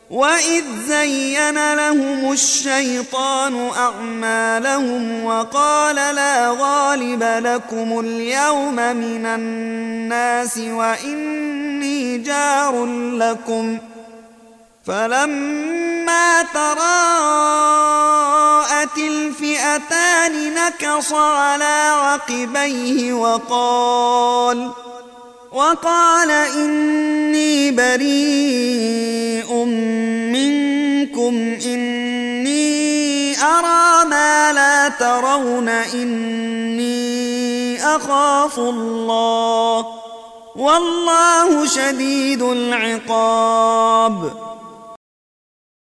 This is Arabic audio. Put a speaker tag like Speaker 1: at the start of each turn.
Speaker 1: وإذ زين لهم الشيطان أعمالهم وقال لا غالب لكم اليوم من الناس وإني جار لكم فلما تراءت الفئتان نكص على عقبيه وقال إني بريء منكم إني أرى ما لا ترون إني أخاف الله والله شديد العقاب.